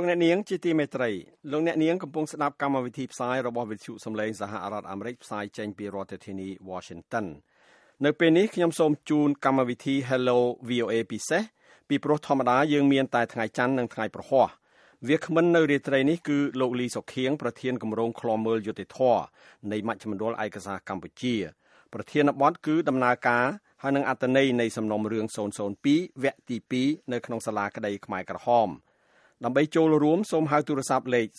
អ្នកនាងជាទីមេត្រីលោកអ្នកនាងកំពុងស្ដាប់កម្មវិធីផ្សាយរបស់វិទ្យុសំឡេងសហរដ្ឋអាមេរិកផ្សាយចេញពីរដ្ឋធានី Washington នៅពេលនេះខ្ញុំសូមជូនកម្មវិធី Hello VOA ពិសេសពីព្រោះធម្មតាយើងមានតែថ្ងៃច័ន្ទនិងថ្ងៃប្រហ័សវាគ្មិននៅរាត្រីនេះគឺលោកលីសុខៀងប្រធានគម្រោងឃ្លាំមើលយុតិធធនៃមជ្ឈមណ្ឌលឯកសារកម្ពុជាប្រធានបទគឺដំណើរការហើយនឹងអត្ថន័យនៃសំណុំរឿង002វគ្គទី2នៅក្នុងសាលាក្តីខ្មែរក្រហមដើម្បីចូលរួមសូមហៅទូរស័ព្ទលេខ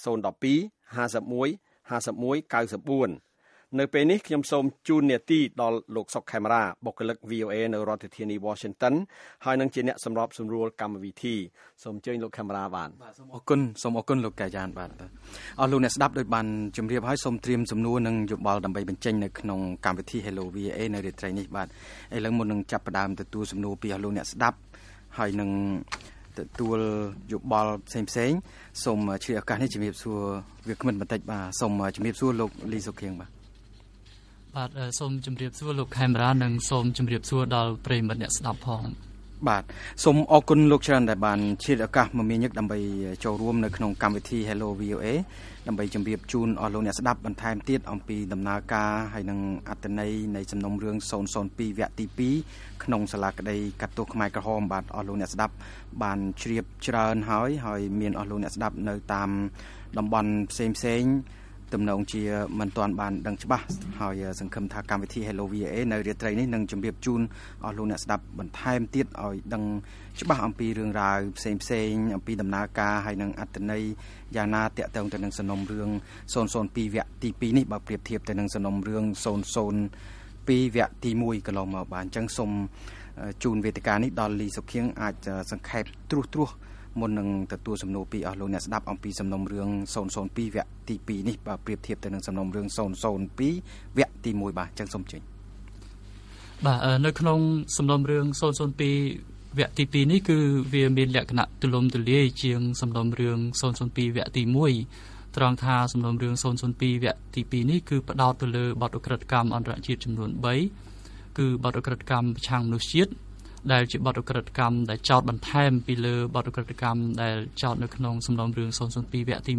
012 51 51 94នៅពេលនេះខ្ញុំសូមជូននាទីដល់លោកសុកខេមរាបុគ្គលិក VOA នៅរដ្ឋធានី Washington ហើយនឹងជាអ្នកសម្របសម្រួលកម្មវិធីសូមអញ្ជើញលោកខេមរាបានបាទសូមអរគុណលោកកាយ៉ានបាទអស់លោកអ្នកស្ដាប់ដោយបានជម្រាបហើយសូមត្រៀមសំណួរនិងយោបល់ដើម្បីបញ្ចេញនៅក្នុងកម្មវិធី Hello VOA នៅរាត្រីនេះបាទឥឡូវមុននឹងចាប់ផ្ដើមទទួលសំណួរពីអស់លោកអ្នកស្ដាប់ហើយនឹងទទួលយោបល់ផ្សេងសូមឆ្លៀតឱកាសនេះជំរាបសួរវាគ្មិនបន្តិចបាទសូមជំរាបសួរលោកលីសុខៀងបាទសូមជម្រាបសួរលោកខេមរានិងសូមជម្រាបសួរដល់ប្រិយមិត្តអ្នកស្ដាប់ផងបាទសូមអរគុណលោកច្រើនដែលបានឆ្លៀតឱកាសមកមានញឹកដើម្បីចូលរួមនៅក្នុងកម្មវិធី Hello VOA ដើម្បីជម្រាបជូនអស់លោកអ្នកស្ដាប់បន្ថែមទៀតអំពីដំណើរការហើយនឹងអត្ថន័យនៃសំណុំរឿង002វគ្គទី2ក្នុងសាលាក្តីកាត់ទោសខ្មែរក្រហមបាទអស់លោកអ្នកស្ដាប់បានជ្រាបច្រើនហើយមានអស់លោកអ្នកស្ដាប់នៅតាមតំបន់ផ្សេងទំនងជាមិនទាន់បានដឹងច្បាស់ហើយសង្ឃឹមថាកម្មវិធី Hello VA នៅរាត្រីនេះនឹងជម្រាបជូនអស់លោកអ្នកស្ដាប់បន្ថែមទៀតឲ្យដឹងច្បាស់អំពីរឿងរ៉ាវផ្សេងអំពីដំណើរការហើយនឹងអត្ថន័យយ៉ាងណាតាក់ទងទៅនឹងសំណុំរឿង002វគ្គទី2នេះបើប្រៀបធៀបទៅនឹងសំណុំរឿង002វគ្គទី1កន្លងមកបាទអញ្ចឹងសូមជូនវេទិកានេះដល់លីសុខៀងអាចសង្ខេបត្រួសមុននឹងទទួលសំណួរពីអស់លោកអ្នកស្ដាប់អំពីសំណុំរឿង002វគ្គទី2នេះបើប្រៀបធៀបទៅនឹងសំណុំរឿង002វគ្គទី1បាទអញ្ចឹងសូមជឿបាទនៅក្នុងសំណុំរឿង002វគ្គទី2នេះគឺវាមានលក្ខណៈទូលំទូលាយជាងសំណុំរឿង002វគ្គទី1ត្រង់ថាសំណុំរឿង002វគ្គទី2នេះគឺផ្ដោតទៅលើបទឧក្រិដ្ឋកម្មអន្តរជាតិចំនួន3គឺបទឧក្រិដ្ឋកម្មប្រឆាំងមនុស្សជាតិដែលជាបទឧក្រិដ្ឋកម្មដែលចោទបន្ថែមពីលើបទឧក្រិដ្ឋកម្មដែលចោទនៅក្នុងសំណុំរឿង002វគ្គទី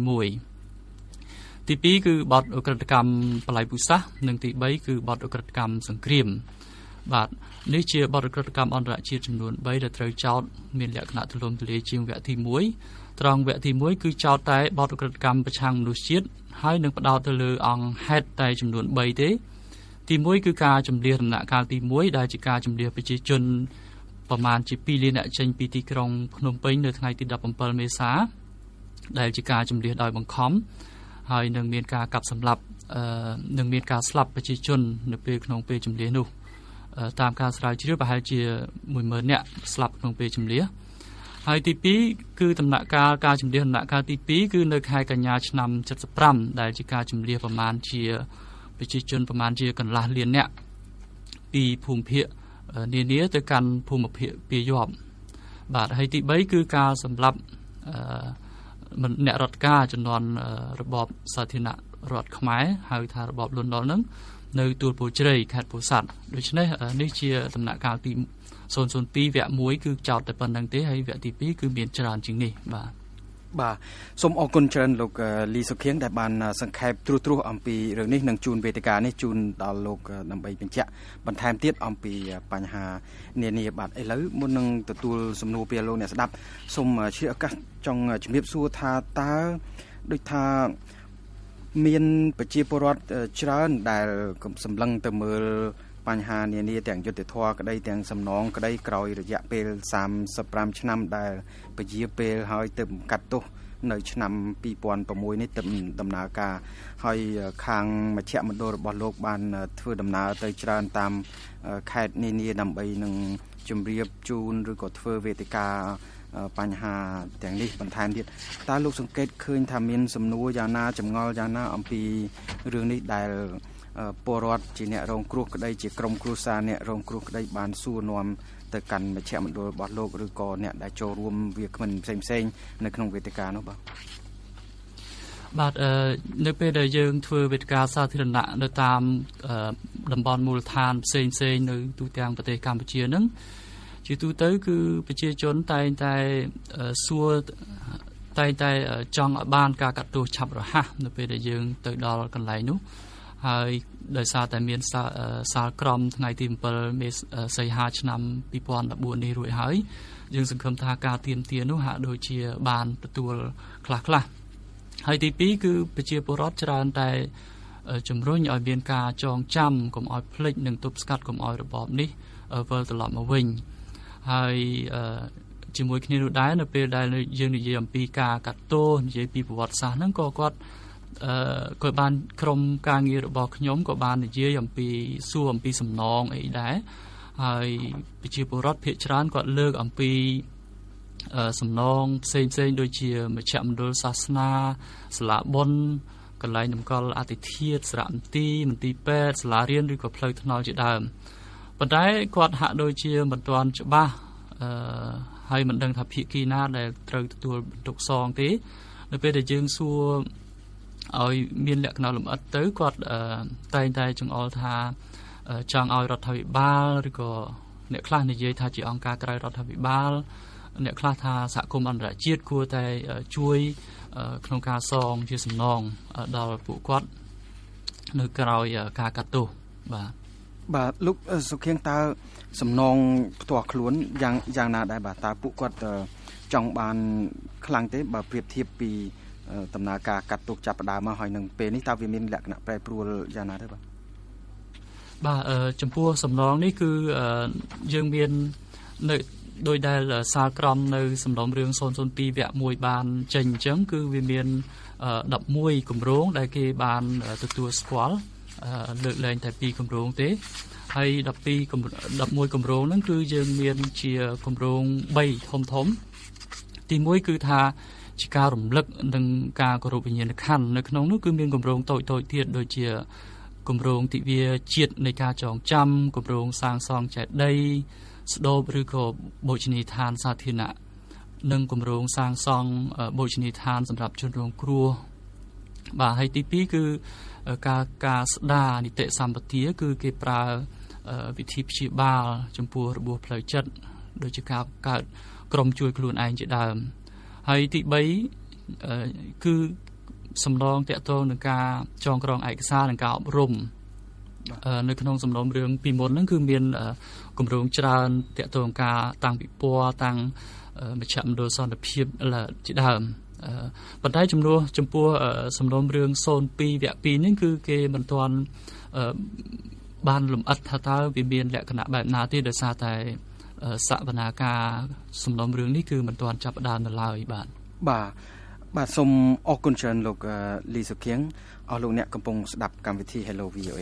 1ទី2គឺបទឧក្រិដ្ឋកម្មបល័យពូសាសនិងទី3គឺបទឧក្រិដ្ឋកម្មសង្គ្រាមបាទនេះជាបទឧក្រិដ្ឋកម្មអន្តរជាតិចំនួន3ដែលត្រូវចោទមានលក្ខណៈទូលំទូលាយជាងវគ្គទី1ត្រង់វគ្គទី1គឺចោទតែបទឧក្រិដ្ឋកម្មប្រឆាំងមនុស្សជាតិហើយនឹងផ្ដោតទៅលើអង្គហេតុតែចំនួន3ទេទី1គឺការជំនះដំណាក់កាលទី1ដែលជាការជំនះប្រជាជនប្រមាណជា2លានអ្នកចេញពីទីក្រុងភ្នំពេញនៅថ្ងៃទី17មេសាដែលជាការជំនះដោយបង្ខំហើយនឹងមានការកាប់សម្លាប់នឹងមានការស្លាប់ប្រជាជននៅពេលក្នុងពេលជំនះនោះតាមការស្រាវជ្រាវប្រហែលជា 100,000 នាក់ស្លាប់ក្នុងពេលជំនះហើយទី2គឺដំណាក់កាលការជំនះដំណាក់កាលទី2គឺនៅខែកញ្ញាឆ្នាំ75ដែលជាការជំនះប្រមាណជាប្រជាជនប្រមាណជាកន្លះលាននាក់ពីភូមិភាគនានាទៅកាន់ភូមិភាគពាយ័ព្យបាទហើយទី3គឺការសម្លាប់អ្នករដ្ឋការជំនាន់របបសាធារណរដ្ឋខ្មែរហៅថារបបលន់នល់នឹងនៅទួលពោធិ៍ជ្រៃខេត្តពោធិ៍សាត់ដូច្នេះនេះជាដំណាក់កាលទី002វគ្គ1គឺចោតតែប៉ុណ្្នឹងទេហើយវគ្គទី2គឺមានច្រើនជាងនេះបាទសូមអរគុណច្រើនលោកលីសុខៀងដែលបានសង្ខេបត្រួសអំពីរឿងនេះនិងជូនវេទិកានេះជូនដល់លោកដើម្បីបញ្ជាក់បន្ថែមទៀតអំពីបញ្ហានានាបាទឥឡូវមុននឹងទទួលសំណួរពីលោកអ្នកស្ដាប់សូមឆ្លៀតឱកាសចង់ជំរាបសួរថាតើដូចថាមានប្រជាពលរដ្ឋច្រើនដែលសម្លឹងទៅមើលបញ្ហានានាទាំងយុត្តិធម៌ក្តីទាំងសំណងក្តីក្រោយរយៈពេល35ឆ្នាំដែលពជាពេលហើយទៅកាត់ទោសនៅឆ្នាំ2006នេះទៅដំណើរការហើយខាងមជ្ឈមណ្ឌលរបស់លោកបានធ្វើដំណើរទៅច្រើនតាមខេត្តនានាដើម្បីនឹងជម្រាបជូនឬក៏ធ្វើវេទិកាបញ្ហាទាំងនេះបន្ថែមទៀតតើលោកសង្កេតឃើញថាមានសំណួរយ៉ាងណាចម្ងល់យ៉ាងណាអំពីរឿងនេះដែលពលរដ្ឋជាអ្នករងគ្រោះក្តីជាក្រុមគ្រួសារអ្នករងគ្រោះក្តីបានសួរនាំទៅកាន់មជ្ឈមណ្ឌលរបស់លោកឬក៏អ្នកដែលចូលរួមវាគ្មិនផ្សេងនៅក្នុងវេទិកានោះបាទនៅពេលដែលយើងធ្វើវេទិកាសាធារណៈនៅតាមតំបន់មូលដ្ឋានផ្សេងនៅទូទាំងប្រទេសកម្ពុជាហ្នឹងជាទូទៅគឺប្រជាជនតែងតែសួរតែចង់ឲ្យបានការកាត់ទោសឆាប់រហ័សនៅពេលដែលយើងទៅដល់កន្លែងនោះហើយដោយសារតែមានសាលក្រមថ្ងៃទី7មេសីហាឆ្នាំ2014នេះរួចហើយយើងសង្ឃឹមថាការទៀមទានោះហាក់ដូចជាបានទទួលខ្លះហើយទី2គឺប្រជាពលរដ្ឋច្រើនតែជំរុញឲ្យមានការចងចាំកុំឲ្យភ្លេចនិងទប់ស្កាត់កុំឲ្យរបបនេះវិលត្រឡប់មកវិញហើយជាមួយគ្នានោះដែរនៅពេលដែលយើងនិយាយអំពីការកាត់ទោសនិយាយពីប្រវត្តិសាស្ត្រហ្នឹងក៏គាត់បានក្រុមការងាររបស់ខ្ញុំក៏បាននិយាយអំពីសួរអំពីសំណងអីដែរហើយប្រជាពលរដ្ឋភាគច្រើនគាត់លើកអំពីសំណងផ្សេងដូចជាមជ្ឈមណ្ឌលសាសនាសាលាបុណ្យកន្លែងតម្កល់អធិធាតុសារមន្ទីរពេទ្យសាលារៀនឬក៏ផ្លូវថ្នល់ជាដើមប៉ុន្តែគាត់ហាក់ដូចជាមិនទាន់ច្បាស់ហើយមិនដឹងថាភាគីណាដែលត្រូវទទួលបន្ទុកសងទេនៅពេលដែលយើងសួរឲ្យមានលក្ខណៈលម្អិតទៅគាត់តែងតែចង្អុលថាចង់ឲ្យរដ្ឋាភិបាលឬក៏អ្នកខ្លះនិយាយថាជាអង្គការក្រៅរដ្ឋាភិបាលអ្នកខ្លះថាសហគមន៍អន្តរជាតិគួរតែជួយក្នុងការសងជាសំណងដល់ពួកគាត់នៅក្រោយការកាត់ទោសបាទលោកសុខៀងតើសំណងផ្ទាល់ខ្លួនយ៉ាងណាដែរបាទតើពួកគាត់ចង់បានខ្លាំងទេបើប្រៀបធៀបពីដំណើរការកាត់ទោសចាប់ផ្ដើមមកហើយនឹងពេលនេះតើវាមានលក្ខណៈប្រែប្រួលយ៉ាងណាដែរបាទចំពោះសំណងនេះគឺយើងមាននៅដោយដែលសាលក្រមនៅសំណុំរឿង002វគ្គ1បានចេញអញ្ចឹងគឺវាមាន11គម្រោងដែលគេបានទទួលស្គាល់លើកលែងតែ2គម្រោងទេហើយ11គម្រោងហ្នឹងគឺយើងមានជាគម្រោង3ធំទី1គឺថាជាការរំលឹកនិងការគោរពវិញ្ញាណក្ខន្ធនៅក្នុងនោះគឺមានគម្រោងតូចទៀតដូចជាគម្រោងទិវាជាតិនៃការចងចាំគម្រោងសាងសង់ចេតិយស្ដូបឬក៏បូជនីយដ្ឋានសាធារណៈនិងគម្រោងសាងសង់បូជនីយដ្ឋានសម្រាប់ជនរងគ្រោះបាទហើយទី2គឺការស្ដារនីតិសម្បទាគឺគេប្រើវិធីព្យាបាលចំពោះរបួសផ្លូវចិត្តដូចជាការកើតក្រុមជួយខ្លួនឯងជាដើមហើយទី3គឺសំណងតាក់ទងនឹងការចងក្រងឯកសារនិងការអប់រំនៅក្នុងសំណុំរឿងពីមុនហ្នឹងគឺមានគម្រោងច្រើនតាក់ទងការតាំងពិព័រណ៍តាំងមជ្ឈមណ្ឌលសន្តិភាពជាដើមប៉ុន្តែចំពោះសំណុំរឿង02វគ្គ2នេះគឺគេមិនទាន់បានលម្អិតថាតើវាមានលក្ខណៈបែបណាទេដោយសារតែសវនាការសំណុំរឿងនេះគឺមិនទាន់ចាប់ផ្ដើមនៅឡើយបាទសូមអរគុណច្រើនលោកលីសុខៀងអស់លោកអ្នកកំពុងស្ដាប់កម្មវិធី Hello VOA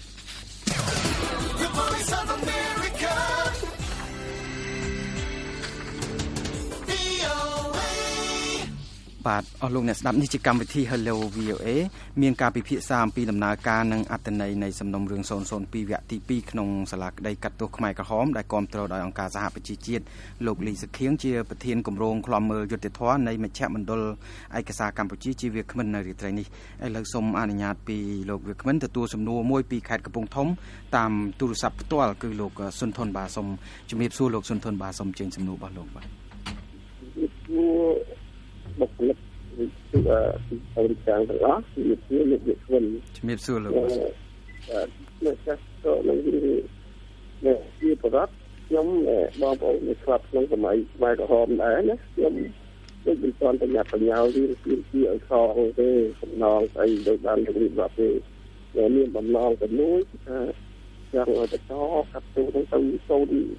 បាទអស់លោកអ្នកស្ដាប់នេះជាកម្មវិធី Hello VOA មានការពិភាក្សាអំពីដំណើរការនិងអត្ថន័យនៃសំណុំរឿង002វគ្គទី2ក្នុងសាលាក្តីកាត់ទោសខ្មែរក្រហមដែលគាំទ្រដោយអង្គការសហប្រជាជាតិលោកលីសុខៀងជាប្រធានគម្រោងឃ្លាំមើលយុត្តិធម៌នៃមជ្ឈមណ្ឌលឯកសារកម្ពុជាជាវាគ្មិននៅរាត្រីនេះឥឡូវសូមអនុញ្ញាតពីលោកវាគ្មិនទទួលសំណួរមួយពីខេត្តកំពង់ធំតាមទូរស័ព្ទផ្ទាល់គឺលោកសុនធនបាទសូមជំរាបសួរលោកសុនធនបាទសូមជើញសំណួររបស់លោកបាទបុគ្គលិកគឺអរិយាទាំងអស់ជាលោកវិទ្យាជំរាបសួរលោកបាទចាស់ក៏នឹងជាប្រវត្តិខ្ញុំបងប្អូននៅស្រាប់ក្នុងសម័យខ្មែរក្រហមដែរណាខ្ញុំដូចមិនទាន់បញ្ញាបញ្ញារៀនពីឲ្យខងទេសំណងស្អីដូចបានរៀបរាប់ទេមានបំណងទៅមួយថាចង់ឲ្យបន្តកាត់ទោសទៅ02 03 04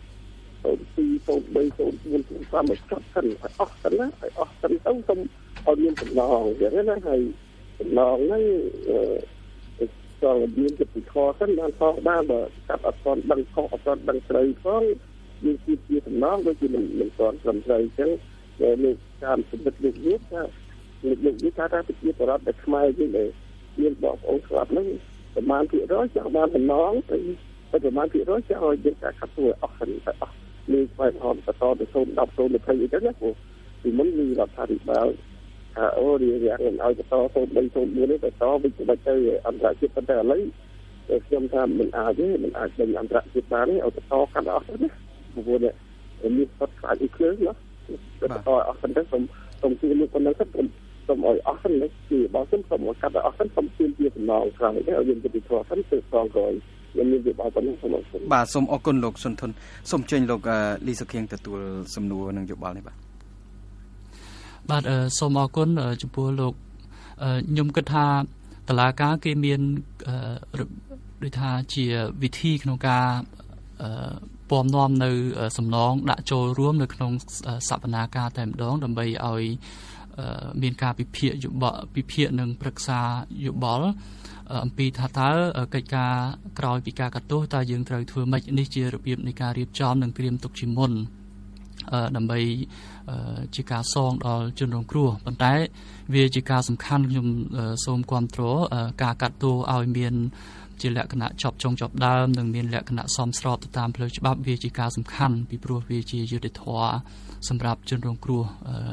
05មកចប់សិនឲ្យអស់សិនណាឲ្យអស់សិនទៅសូមឲ្យមានសំណងអញ្ចឹងណាហើយសំណងហ្នឹងចង់មានជាពិខសិនបានខុសបានបើកាត់អត់ទាន់ដឹងខុសអត់ទាន់ដឹងត្រូវផងយើងជាសំណងដូចជាមិនទាន់ត្រឹមត្រូវអញ្ចឹងលោកតាមសម្បត្តិលោកនេះថាលោកនេះថាប្រជាពលរដ្ឋដែលខ្មែរយើងមានបងប្អូនស្រាប់ហ្នឹងប្រមាណភាគរយចង់បានសំណងទៅប្រមាណភាគរយចង់ឲ្យយើងការកាត់ទោសអស់សិនទៅអស់នេះស្វែងរកបន្តទៅ010 020អីចឹងណាព្រោះពីមុនមានរដ្ឋាភិបាលថាអូរៀងឲ្យបន្ត030 04នេះបន្តវិញទៅអន្តរជាតិប៉ុន្តែឥឡូវខ្ញុំថាមិនអាចទេមិនអាចដេញអន្តរជាតិបានទេឲ្យបន្តកាត់អស់ទៅណាព្រោះនេះមានសុទ្ធខ្លាចអ៊ីគ្លើណាបន្តអស់ទៅសូមសូមជួយលោកប៉ុណ្ណឹងទៅសូមឲ្យអស់សិនគឺបើសិនសូមមកកាត់អស់សិនសូមជឿជាសំណងក្រោយឲ្យយើងទៅធေါ်សិនទៅសងក្រោយខ្ញុំមានវាប៉ុណ្ណឹងសូមអរគុណបាទសូមអរគុណលោកសុនធុនសូមអញ្ជើញលោកលីសុខៀងទទួលសំណួរនិងយោបល់នេះបាទសូមអរគុណចំពោះលោកខ្ញុំគិតថាតឡាការគេមានដូចថាជាវិធីក្នុងការពំនាំនៅសំណងដាក់ចូលរួមនៅក្នុងសវនាការតែម្ដងដើម្បីឲ្យមានការពិភាក្សានិងប្រឹក្សាយោបល់អំពីថាតើកិច្ចការក្រោយពីការកាត់ទោសតើយើងត្រូវធ្វើម៉េចនេះជារបៀបនៃការរៀបចំនិងត្រៀមទុកជាមុនដើម្បីជាការសងដល់ជនរងគ្រោះប៉ុន្តែវាជាការសំខាន់ខ្ញុំសូមគាំទ្រការកាត់ទោសឲ្យមានជាលក្ខណៈចប់ចុងចប់ដើមនិងមានលក្ខណៈសមស្របទៅតាមផ្លូវច្បាប់វាជាការសំខាន់ពីព្រោះវាជាយុត្តិធម៌សម្រាប់ជនរងគ្រោះ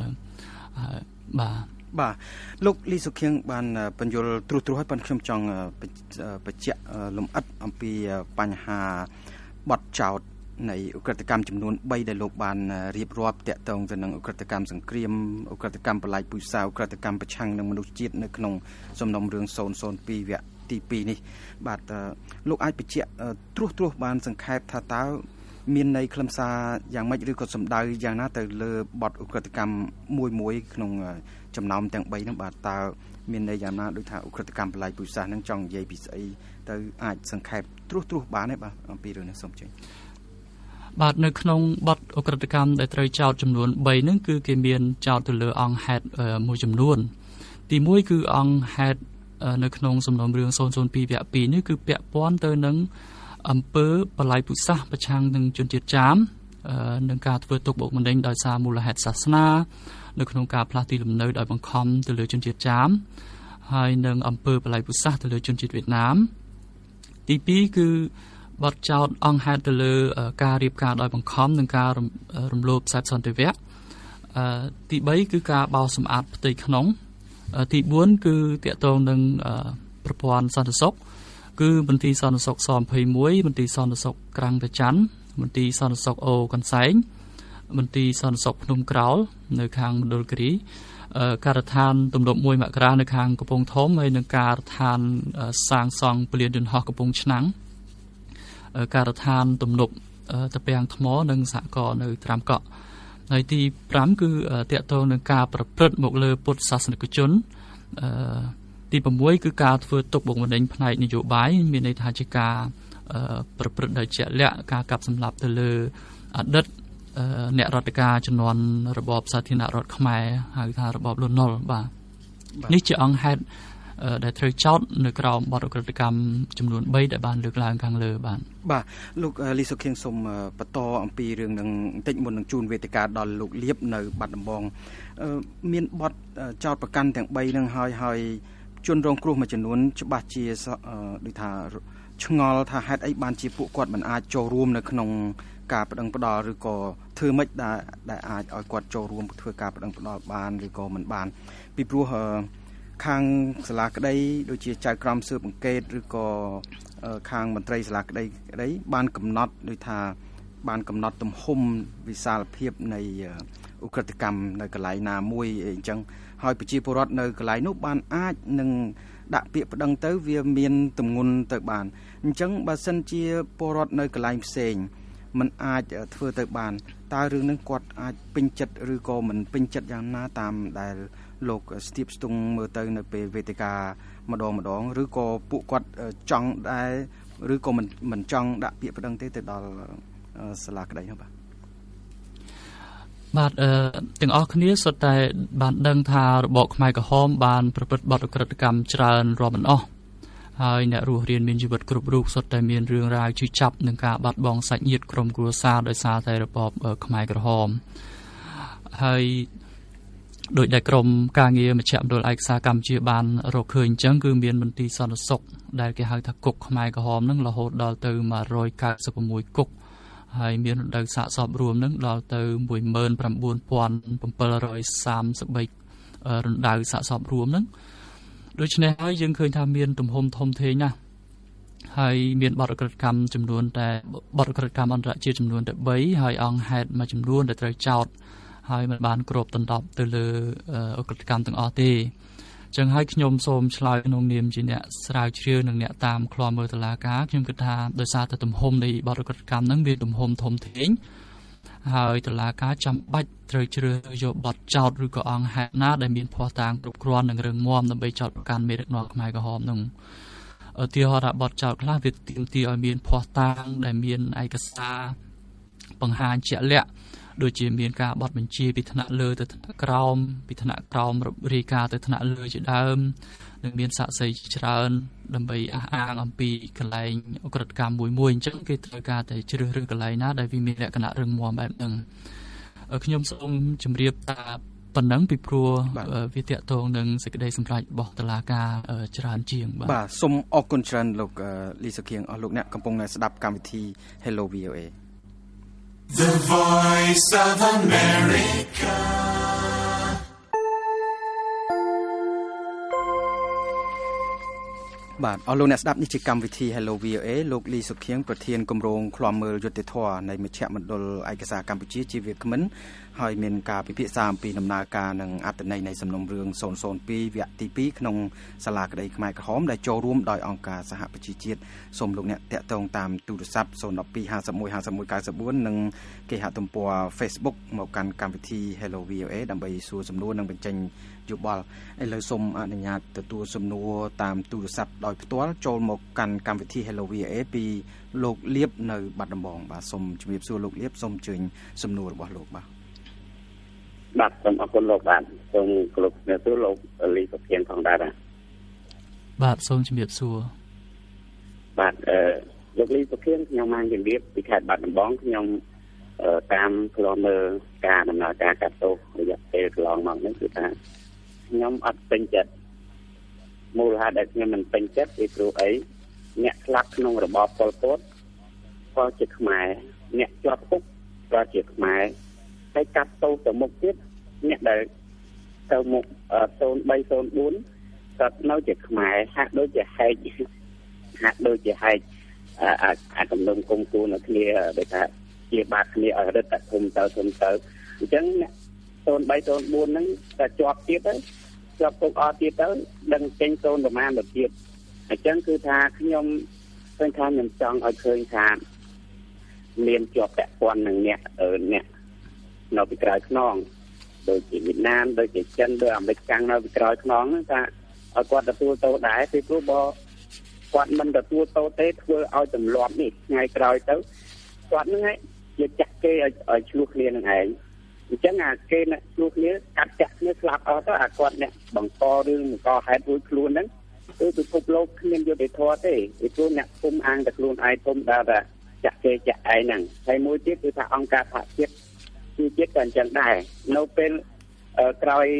បាទលោកលីសុខៀងបានបញ្យល់ត្រួសឲ្យប៉ុន្តែខ្ញុំចង់បញ្ជាក់លម្អិតអំពីបញ្ហាបទចោទនៃឧក្រិដ្ឋកម្មចំនួន3ដែលលោកបានរៀបរាប់តាក់ទងទៅនឹងឧក្រិដ្ឋកម្មសង្គ្រាមឧក្រិដ្ឋកម្មបល្ល័ង្កពូជសាសន៍ឧក្រិដ្ឋកម្មប្រឆាំងនឹងមនុស្សជាតិនៅក្នុងសំណុំរឿង002វគ្គទី2នេះបាទលោកអាចបញ្ជាក់ត្រួសបានសង្ខេបថាតើមានន័យខ្លឹមសារយ៉ាងម៉េចឬក៏សំដៅយ៉ាងណាទៅលើបទឧក្រិដ្ឋកម្មមួយក្នុងចំណោមទាំង3ហ្នឹងបាទតើមានន័យយ៉ាងណាដូចថាឧក្រិដ្ឋកម្មបល្ល័ង្កពូជសាសន៍ហ្នឹងចង់និយាយពីស្អីទៅអាចសង្ខេបត្រួសបានទេបាទអំពីរឿងនេះសូមជឿបាទនៅក្នុងបទឧក្រិដ្ឋកម្មដែលត្រូវចោទចំនួន3ហ្នឹងគឺគេមានចោទទៅលើអង្គហេតុមួយចំនួនទី1គឺអង្គហេតុនៅក្នុងសំណុំរឿង002វគ្គ2នេះគឺពាក់ព័ន្ធទៅនឹងអំពើបល្ល័ង្កពូជសាសន៍ប្រឆាំងនឹងជនជាតិចាមនឹងការធ្វើទុកបុកម្នេញដោយសារមូលហេតុសាសនានៅក្នុងការផ្លាស់ទីលំនៅដោយបង្ខំទៅលើជនជាតិចាមហើយនឹងអំពើបល្ល័ង្កពូជសាសន៍ទៅលើជនជាតិវៀតណាមទី2គឺបទចោទអង្គហេតុទៅលើការរៀបការដោយបង្ខំនិងការរំលោភខ្សែសន្តិវៈទី3គឺការបោសសម្អាតផ្ទៃក្នុងទី4គឺតាក់ទងនឹងប្រព័ន្ធសន្តិសុខគឺមន្ទីរសន្តិសុខស21មន្ទីរសន្តិសុខក្រាំងតាចាន់មន្ទីរសន្តិសុខអូកន្សែងមន្ទីរសន្តិសុខភ្នំក្រោលនៅខាងមណ្ឌលគិរីការដ្ឋានទំនប់1មករានៅខាងកំពង់ធំហើយនិងការដ្ឋានសាងសង់ពលានយន្តហោះកំពង់ឆ្នាំងការដ្ឋានទំនប់តាពាំងថ្មនិងសហករណ៍នៅត្រាំកក់ហើយទី5គឺតាក់ទងនឹងការប្រព្រឹត្តមកលើពុទ្ធសាសនិកជនទី6គឺការធ្វើទុកបុកម្នេញផ្នែកនយោបាយមានន័យថាជាការប្រព្រឹត្តដោយជាក់លាក់ការកាប់សម្លាប់ទៅលើអតីតអ្នករដ្ឋការជំនាន់របបសាធារណរដ្ឋខ្មែរហៅថារបបលន់នល់បាទនេះជាអង្គហេតុដែលត្រូវចោទនៅក្រោមបទឧក្រិដ្ឋកម្មចំនួន3ដែលបានលើកឡើងខាងលើបាទលោកលីសុខៀងសូមបន្តអំពីរឿងនឹងបន្តិចមុននឹងជូនវេទិកាដល់លោកលៀបនៅបាត់ដំបងមានបទចោទប្រកាន់ទាំង3នឹងហើយជនរងគ្រោះមួយចំនួនច្បាស់ជាដូចថាឆ្ងល់ថាហេតុអីបានជាពួកគាត់មិនអាចចូលរួមនៅក្នុងការប្តឹងផ្តល់ឬក៏ធ្វើម៉េចដែលអាចឲ្យគាត់ចូលរួមធ្វើការប្តឹងផ្តល់បានឬក៏មិនបានពីព្រោះខាងសាលាក្តីដូចជាចៅក្រមស៊ើបអង្កេតឬក៏ខាងមន្ត្រីសាលាក្តីបានកំណត់ដូចថាបានកំណត់ទំហំវិសាលភាពនៃឧក្រិដ្ឋកម្មនៅកន្លែងណាមួយអញ្ចឹងហើយប្រជាពលរដ្ឋនៅកន្លែងនោះបានអាចនឹងដាក់ពាក្យប្តឹងទៅវាមានទម្ងន់ទៅបានអញ្ចឹងបើសិនជាពលរដ្ឋនៅកន្លែងផ្សេងมันអាចធ្វើទៅបានតើរឿងនឹងគាត់អាចពេញចិត្តឬក៏មិនពេញចិត្តយ៉ាងណាតាមដែលលោកស្ទាបស្ទង់មើលទៅនៅពេលវេទិកាម្ដងឬក៏ពួកគាត់ចង់ដែរឬក៏មិនចង់ដាក់ពាក្យប្តឹងទេទៅដល់សាលាក្តីនោះបាទទាំងអស់គ្នាសុទ្ធតែបានដឹងថារបបខ្មែរក្រហមបានប្រព្រឹត្តបទឧក្រិដ្ឋកម្មច្រើនរាប់មិនអស់ហើយអ្នករស់រានមានជីវិតគ្រប់រូបសុទ្ធតែមានរឿងរ៉ាវឈឺចាប់នឹងការបាត់បង់សាច់ញាតិក្រុមគ្រួសារដោយសារតែរបបខ្មែរក្រហមហើយដោយដែលក្រមការងារមជ្ឈមណ្ឌលឯកសារកម្ពុជាបានរកឃើញអញ្ចឹងគឺមានមន្ទីរសន្តិសុខដែលគេហៅថាគុកខ្មែរក្រហមហ្នឹងរហូតដល់ទៅ196គុកហើយមានរដូវសាកសពរួមនឹងដល់ទៅ 19,733 រដូវសាកសពរួមនឹងដូច្នេះហើយយើងឃើញថាមានទំហំធំធេងណាស់ហើយមានបទឧក្រិដ្ឋកម្មចំនួនតែបទឧក្រិដ្ឋកម្មអន្តរជាតិចំនួនតែ3ហើយអង្គហេតុមួយចំនួនដែលត្រូវចោទហើយមិនបានគ្របដណ្ដប់ទៅលើអក្រិតកម្មទាំងអស់ទេចឹងហើយខ្ញុំសូមឆ្លើយក្នុងនាមជាអ្នកស្រាវជ្រាវនិងអ្នកតាមឃ្លាំមើលតុលាការខ្ញុំគិតថាដោយសារតែទំហំនៃបទអក្រិតកម្មហ្នឹងវាទំហំធំធេងហើយតុលាការចាំបាច់ត្រូវជ្រើសរើសយកបទចោទឬក៏អង្គហេតុណាដែលមានភស្តុតាងគ្រប់គ្រាន់និងរឹងមាំដើម្បីចោទប្រកាន់មេដឹកនាំខ្មែរក្រហមហ្នឹងឧទាហរណ៍ថាបទចោទខ្លះវាទាមទារឲ្យមានភស្តុតាងដែលមានឯកសារបង្ហាញជាក់លាក់ដូចជាមានការបទបញ្ជាពីថ្នាក់លើទៅថ្នាក់ក្រោមពីថ្នាក់ក្រោមរាយការណ៍ទៅថ្នាក់លើជាដើមនិងមានសាក្សីច្រើនដើម្បីអះអាងអំពីកន្លែងអក្រិតកម្មមួយអញ្ចឹងគេត្រូវការតែជ្រើសរើសកន្លែងណាដែលវាមានលក្ខណៈរឹងមាំបែបហ្នឹងខ្ញុំសូមជម្រាបថាប៉ុណ្ណឹងពីព្រោះវាតាក់ទងនឹងសេចក្តីសម្រេចរបស់តុលាការច្រើនជាងបាទសូមអរគុណច្រើនលោកលីសុខៀងអស់លោកអ្នកកំពុងស្ដាប់កម្មវិធី Hello VOA The Voice of America បាទអស់លោកអ្នកស្ដាប់នេះជាកម្មវិធី Hello VOA លោកលីសុខៀងប្រធានគម្រោងឃ្លាំមើលយុត្តិធម៌នៃមជ្ឈមណ្ឌលឯកសារកម្ពុជាជាវាគ្មិនហើយមានការពិភាក្សាអំពីដំណើរការនិងអត្ថន័យនៃសំណុំរឿង002វគ្គទី2ក្នុងសាលាក្តីខ្មែរក្រហមដែលចូលរួមដោយអង្គការសហប្រជាជាតិសូមលោកអ្នកតាក់ទងតាមទូរស័ព្ទ012 51 51 94និងគេហទំព័រ Facebook មកកាន់កម្មវិធី Hello VOA ដើម្បីសួរសំណួរនិងបញ្ចេញយោបល់ឥឡូវសូមអនុញ្ញាតទទួលសំណួរតាមទូរស័ព្ទដោយផ្ទាល់ចូលមកកាន់កម្មវិធី Hello VOA ពីលោកលៀបនៅបាត់ដំបងបាទសូមជម្រាបសួរលោកលៀបសូមអញ្ជើញសំណួររបស់លោកបាទសូមអរគុណលោកបាទសូមគោរពជំរាបសួរលោកលីសុខៀងផងដែរបាទសូមជំរាបសួរបាទលោកលីសុខៀងខ្ញុំបានជម្រាបពីខេត្តបាត់ដំបងខ្ញុំតាមឃ្លាំមើលការដំណើរការកាត់ទោសរយៈពេលកន្លងមកនេះគឺថាខ្ញុំអត់ពេញចិត្តមូលហេតុដែលខ្ញុំមិនពេញចិត្តពីព្រោះអីអ្នកស្លាប់ក្នុងរបបប៉ុលពតក៏ជាខ្មែរអ្នកជាប់គុកក៏ជាខ្មែរហើយកាត់ទោសទៅមុខទៀតអ្នកដែលទៅមុខ0304ក៏នៅជាខ្មែរហាក់ដូចជាហែកអាកំណុំគុំគូនៅគ្នាដូចថាជាបាត់គ្នាឲ្យរឹតតែធំទៅអញ្ចឹងអ្នក0304ហ្នឹងតែជាប់ទៀតទៅជាប់គុកអត់ទៀតទៅដឹងចេញ0ប្រមាណទៅទៀតអញ្ចឹងគឺថាខ្ញុំឃើញថាខ្ញុំចង់ឲ្យឃើញថាមានជាប់ពាក់ព័ន្ធនឹងអ្នកនៅពីក្រោយខ្នងដូចជាវៀតណាមដូចជាចិនដូចអាមេរិកកាំងនៅពីក្រោយខ្នងហ្នឹងថាឲ្យគាត់ទទួលទោសដែរពីព្រោះបើគាត់មិនទទួលទោសទេធ្វើឲ្យទម្លាប់នេះថ្ងៃក្រោយទៅគាត់ហ្នឹងឯងជាចាក់គេឲ្យឆ្លោះគ្នានឹងឯងអញ្ចឹងអាគេអ្នកឆ្លោះគ្នាកាត់ចាក់គ្នាស្លាប់អស់ទៅអាគាត់អ្នកបង្ករឿងបង្កហេតុរួចខ្លួនហ្នឹងគឺពិភពលោកគ្មានយុត្តិធម៌ទេពីព្រោះអ្នកគុំអាងតែខ្លួនឯងគុំដើរតែចាក់គេចាក់ឯងហ្នឹងហើយមួយទៀតគឺថាអង្គការសហជាតិជាតិក៏អញ្ចឹងដែរនៅពេលក្រោយ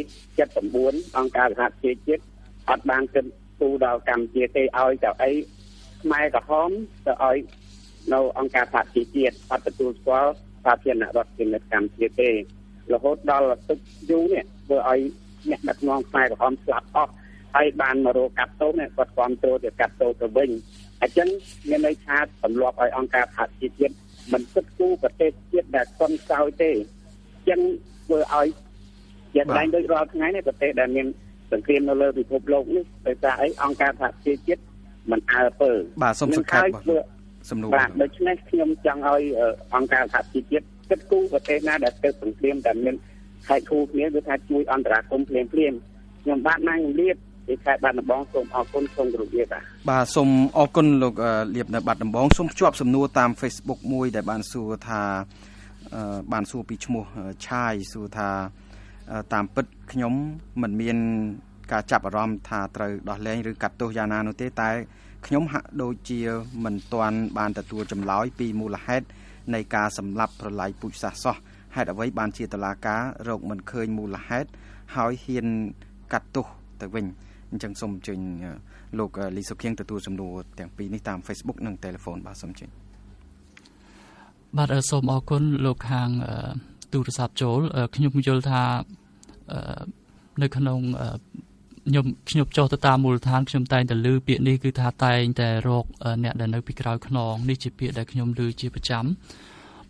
79អង្គការសហជីវជាតិអត់បានគិតគូរដល់កម្ពុជាទេឲ្យតែអីខ្មែរក្រហមទៅឲ្យនៅអង្គការសហជីវជាតិអត់ទទួលស្គាល់សាធារណរដ្ឋជាកម្ពុជាទេរហូតដល់ទឹកយូរនេះធ្វើឲ្យអ្នកដឹកនាំខ្មែរក្រហមស្លាប់អស់ហើយបានមករកកាត់ទោសនេះគាត់គ្រប់គ្រងទៅកាត់ទោសទៅវិញអញ្ចឹងមានន័យថាទម្លាប់ឲ្យអង្គការសហជីវជាតិមិនគិតគូរប្រទេសជាតិដែលខុនខ្សោយទេអញ្ចឹងធ្វើឲ្យយ៉ាងណាដូចរាល់ថ្ងៃនេះប្រទេសដែលមានសង្គ្រាមនៅលើពិភពលោកនេះដោយសារអីអង្គការសហជីវជាតិមិនអើពើបាទសូមសង្ខេបសំណួរបាទដូច្នេះខ្ញុំចង់ឲ្យអង្គការសហជីវជាតិគិតគូរប្រទេសណាដែលស្ទើរសង្គ្រាមតែមានខែគូគ្នាគឺថាជួយអន្តរាគមន៍ភ្លាមខ្ញុំបាទណាខ្ញុំលៀបពីខេត្តបាត់ដំបងសូមអរគុណសូមគោរពលាបាទសូមអរគុណលោកលៀបនៅបាត់ដំបងសូមភ្ជាប់សំណួរតាម Facebook មួយដែលបានសួរថាបានសួរពីឈ្មោះឆាយសួរថាតាមពិតខ្ញុំមិនមានការចាប់អារម្មណ៍ថាត្រូវដោះលែងឬកាត់ទោសយ៉ាងណានោះទេតែខ្ញុំហាក់ដូចជាមិនទាន់បានទទួលចម្លើយពីមូលហេតុនៃការសម្លាប់ប្រឡាយពូជសាសន៍សោះហេតុអ្វីបានជាតុលាការរកមិនឃើញមូលហេតុហើយហ៊ានកាត់ទោសទៅវិញអញ្ចឹងសូមអញ្ជើញលោកលីសុខៀងទទួលសំណួរទាំងពីរនេះតាម Facebook និង Telephone បាទសូមអញ្ជើញបាទសូមអរគុណលោកខាងទូរស័ព្ទចូលខ្ញុំយល់ថានៅក្នុងខ្ញុំចុះទៅតាមមូលដ្ឋានខ្ញុំតែងតែឮពាក្យនេះគឺថាតែងតែរកអ្នកដែលនៅពីក្រោយខ្នងនេះជាពាក្យដែលខ្ញុំឮជាប្រចាំ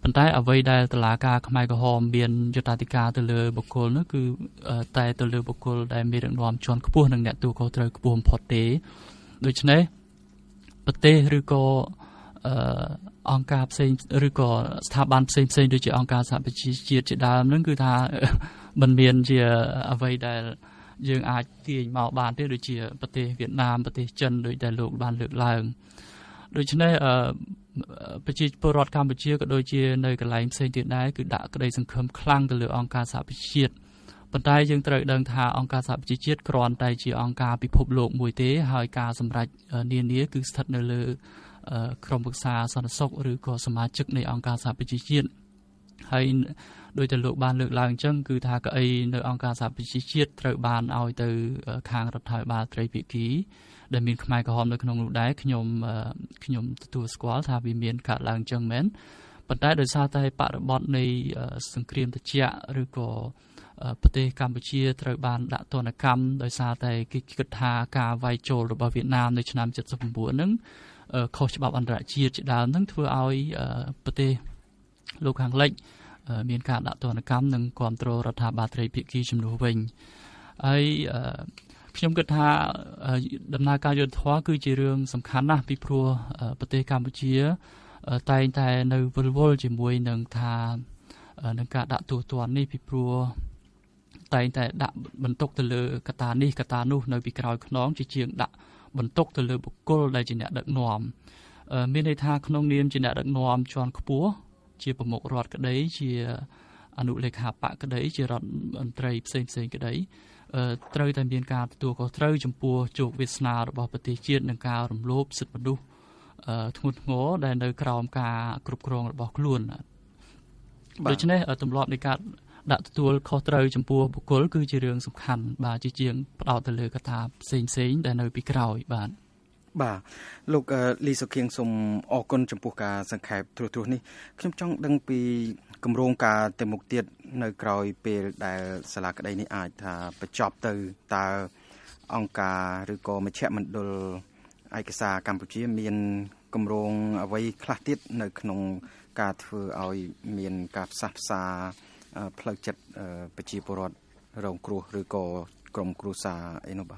ប៉ុន្តែអ្វីដែលតុលាការខ្មែរក្រហមមានយុត្តិធម៌ទៅលើបុគ្គលនោះគឺតែទៅលើបុគ្គលដែលមានរងនាំជាន់ខ្ពស់និងអ្នកទទួលខុសត្រូវខ្ពស់បំផុតទេដូច្នេះប្រទេសឬក៏អង្គការផ្សេងឬក៏ស្ថាប័នផ្សេងៗដូចជាអង្គការសហប្រជាជាតិជាដើមហ្នឹងគឺថាមិនមានជាអ្វីដែលយើងអាចទាញមកបានទេដូចជាប្រទេសវៀតណាមប្រទេសចិនដូចដែលលោកបានលើកឡើងដូច្នេះប្រជាពលរដ្ឋកម្ពុជាក៏ដូចជានៅកន្លែងផ្សេងទៀតដែរគឺដាក់ក្តីសង្ឃឹមខ្លាំងទៅលើអង្គការសហប្រជាជាតិប៉ុន្តែយើងត្រូវដឹងថាអង្គការសហប្រជាជាតិគ្រាន់តែជាអង្គការពិភពលោកមួយទេហើយការសម្រេចនានាគឺស្ថិតនៅលើក្រុមប្រឹក្សាសន្តិសុខឬក៏សមាជិកនៃអង្គការសហប្រជាជាតិហើយដោយតែលោកបានលើកឡើងអញ្ចឹងគឺថាក្តីនៅអង្គការសហប្រជាជាតិត្រូវបានឲ្យទៅខាងរដ្ឋាភិបាលត្រីភាគីដែលមានខ្មែរក្រហមនៅក្នុងនោះដែរខ្ញុំទទួលស្គាល់ថាវាមានកើតឡើងអញ្ចឹងមែនប៉ុន្តែដោយសារតែបរិបទនៃសង្គ្រាមត្រជាក់ឬក៏ប្រទេសកម្ពុជាត្រូវបានដាក់ទណ្ឌកម្មដោយសារតែគេគិតថាការវាយចូលរបស់វៀតណាមនៅឆ្នាំ79ហ្នឹងខុសច្បាប់អន្តរជាតិជាដើមហ្នឹងធ្វើឲ្យប្រទេសលោកខាងលិចមានការដាក់ទណ្ឌកម្មនិងគ្រប់គ្រងរដ្ឋាភិបាលត្រីភាគីជំនួសវិញហើយខ្ញុំគិតថាដំណើរការយុត្តិធម៌គឺជារឿងសំខាន់ណាស់ពីព្រោះប្រទេសកម្ពុជាតែងតែនៅវិលវល់ជាមួយនឹងថានឹងការដាក់ទោសទណ្ឌនេះពីព្រោះតែងតែដាក់បន្ទុកទៅលើកត្តានេះកត្តានោះនៅពីក្រោយខ្នងជាជាងដាក់បន្ទុកទៅលើបុគ្គលដែលជាអ្នកដឹកនាំមានន័យថាក្នុងនាមជាអ្នកដឹកនាំជាន់ខ្ពស់ជាប្រមុខរដ្ឋក្តីជាអនុលេខាបកក្តីជារដ្ឋមន្ត្រីផ្សេងក្តីត្រូវតែមានការទទួលខុសត្រូវចំពោះជោគវាសនារបស់ប្រទេសជាតិនិងការរំលោភសិទ្ធិមនុស្សធ្ងន់ធ្ងរដែលនៅក្រោមការគ្រប់គ្រងរបស់ខ្លួនដូច្នេះទម្លាប់នៃការដាក់ទទួលខុសត្រូវចំពោះបុគ្គលគឺជារឿងសំខាន់បាទជាជាងផ្ដោតទៅលើកត្តាផ្សេងដែលនៅពីក្រោយបាទលោកលីសុខៀងសូមអរគុណចំពោះការសង្ខេបត្រួសនេះខ្ញុំចង់ដឹងពីគម្រោងការទៅមុខទៀតនៅក្រោយពេលដែលសាលាក្តីនេះអាចថាបញ្ចប់ទៅតើអង្គការឬក៏មជ្ឈមណ្ឌលឯកសារកម្ពុជាមានគម្រោងអ្វីខ្លះទៀតនៅក្នុងការធ្វើឲ្យមានការផ្សះផ្សាផ្លូវចិត្តប្រជាពលរដ្ឋរងគ្រោះឬក៏ក្រុមគ្រួសារអីនោះ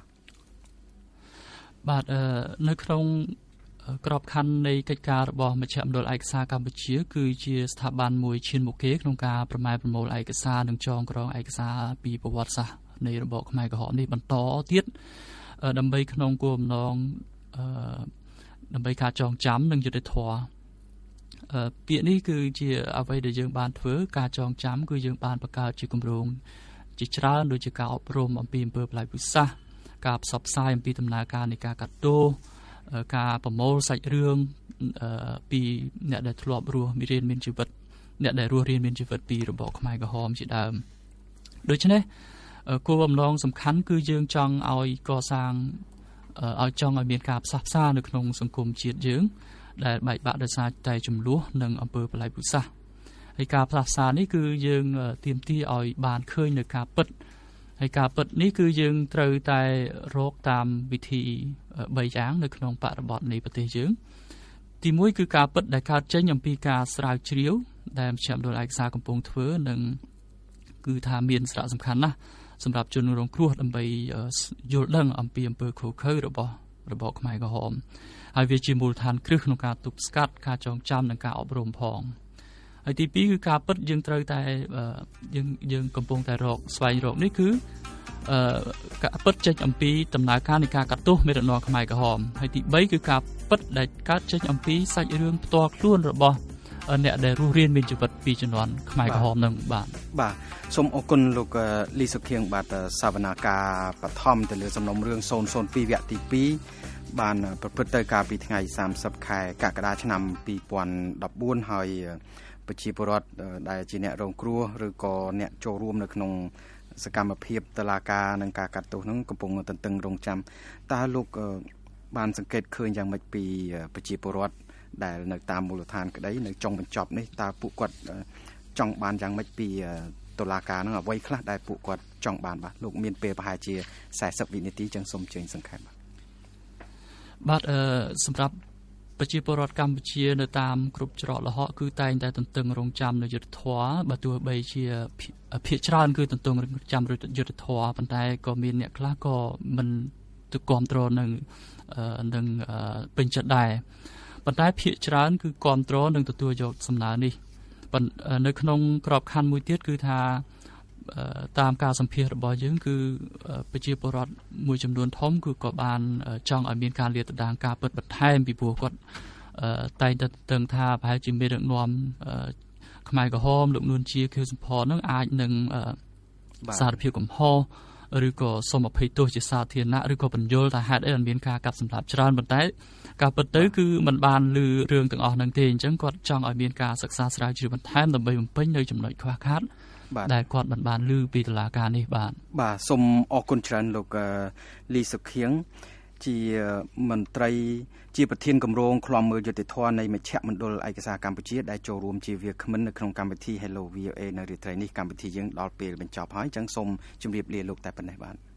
បាទនៅក្នុងក្របខ័ណ្ឌនៃកិច្ចការរបស់មជ្ឈមណ្ឌលឯកសារកម្ពុជាគឺជាស្ថាប័នមួយឈានមុខគេក្នុងការប្រម៉ែប្រមូលឯកសារនិងចងក្រងឯកសារពីប្រវត្តិសាស្ត្រនៃរបបខ្មែរក្រហមនេះបន្តទៀតដើម្បីក្នុងគោលបំណងដើម្បីការចងចាំនិងយុត្តិធម៌ពាក្យនេះគឺជាអ្វីដែលយើងបានធ្វើការចងចាំគឺយើងបានបង្កើតជាគម្រោងជាច្រើនដូចជាការអប់រំអំពីអំពើបល្ល័ង្កពិសាសការផ្សព្វផ្សាយអំពីដំណើរការនៃការកាត់ទោសការប្រមូលសាច់រឿងពីអ្នកដែលធ្លាប់រស់មានជីវិតអ្នកដែលរស់រៀនមានជីវិតពីរបបខ្មែរក្រហមជាដើមដូច្នេះគោលបំណងសំខាន់គឺយើងចង់ឲ្យកសាងឲ្យមានការផ្សះផ្សានៅក្នុងសង្គមជាតិយើងដែលបែកបាក់ដោយសារតែចំនួននិងអំពើបល្ល័ង្កពិសាសហើយការផ្សះផ្សានេះគឺយើងទាមទារឲ្យបានឃើញនៅការពិតហើយការពិតនេះគឺយើងត្រូវតែរកតាមវិធី3យ៉ាងនៅក្នុងបរិបទនៃប្រទេសយើងទី1គឺការពិតដែលកើតចេញអំពីការស្រាវជ្រាវដែលមជ្ឈមណ្ឌលឯកសារកំពុងធ្វើនិងគឺថាមានសារៈសំខាន់ណាស់សម្រាប់ជនរងគ្រោះដើម្បីយល់ដឹងអំពីអំពើឃោរឃៅរបស់របបខ្មែរក្រហមហើយវាជាមូលដ្ឋានគ្រឹះក្នុងការទប់ស្កាត់ការចងចាំនិងការអប់រំផងហើយទី2គឺការពិតយើងត្រូវតែយើងកំពុងតែស្វែងរកនេះគឺការពិតចេញអំពីដំណើរការនៃការកាត់ទោសមេដឹកនាំខ្មែរក្រហមហើយទី3គឺការពិតដែលកើតចេញអំពីសាច់រឿងផ្ទាល់ខ្លួនរបស់អ្នកដែលរស់រានមានជីវិតពីជំនាន់ខ្មែរក្រហមនឹងបាទសូមអរគុណលោកលីសុខៀងបាទសវនាការបឋមទៅលើសំណុំរឿង002វគ្គទី2បានប្រព្រឹត្តទៅកាលពីថ្ងៃ30ខែកក្កដាឆ្នាំ2014ហើយប្រជាពលរដ្ឋដែលជាអ្នករងគ្រោះឬក៏អ្នកចូលរួមនៅក្នុងសកម្មភាពតុលាការនិងការកាត់ទោសនឹងកំពុងទន្ទឹងរង់ចាំតើលោកបានសង្កេតឃើញយ៉ាងម៉េចពីប្រជាពលរដ្ឋដែលនៅតាមមូលដ្ឋានក្តីនៅចុងបញ្ចប់នេះតើពួកគាត់ចង់បានយ៉ាងម៉េចពីតុលាការនឹងអ្វីខ្លះដែលពួកគាត់ចង់បានបាទលោកមានពេលប្រហែលជា40វិនាទីចឹងសូមជើញសង្ខេបបាទសម្រាប់ពប្រជាពលរដ្ឋកម្ពុជានៅតាមគ្រប់ច្រកល្ហកគឺតែងតែទន្ទឹងរង់ចាំនៅយុត្តិធម៌បើទោះបីជាភាគច្រើនគឺទន្ទឹងរង់ចាំយុត្តិធម៌ប៉ុន្តែក៏មានអ្នកខ្លះក៏មិនទៅគ្រប់គ្រងនឹងពេញចិត្តដែរប៉ុន្តែភាគច្រើនគឺគ្រប់គ្រងនឹងទទួលយកសំណើនេះនៅក្នុងក្របខ័ណ្ឌមួយទៀតគឺថាតាមការសម្ភាសរបស់យើងគឺប្រជាពលរដ្ឋមួយចំនួនធំគឺក៏បានចង់ឲ្យមានការលាតត្រដាងការពិតបន្ថែមពីព្រោះគាត់តែងតែតឹងថាប្រហែលជាមានដឹកនាំខ្មែរក្រហមលោកនួនជាខៀវសំផននឹងអាចនឹងសារភាពកំហុសឬក៏សូមអភ័យទោសជាសាធារណៈឬក៏បញ្យល់ថាហេតុអីបានមានការកាប់សម្លាប់ច្រើនប៉ុន្តែការពិតទៅគឺมันបានឮរឿងទាំងអស់ហ្នឹងទេអញ្ចឹងគាត់ចង់ឲ្យមានការសិក្សាស្រាវជ្រាវបន្ថែមដើម្បីបំពេញនៅចំណុចខ្វះខាតដែលគាត់បានឮពីតុលាការនេះបាទសូមអរគុណច្រើនលោកលីសុខៀងជាមន្ត្រីជាប្រធានគម្រោងឃ្លាំមើលយុត្តិធម៌នៃមជ្ឈមណ្ឌលឯកសារកម្ពុជាដែលចូលរួមជាវាគ្មិននៅក្នុងកម្មវិធី Hello VOA នៅរាត្រីនេះកម្មវិធីយើងដល់ពេលបញ្ចប់ហើយអញ្ចឹងសូមជម្រាបលាលោកតែប៉ុណ្ណេះបាទ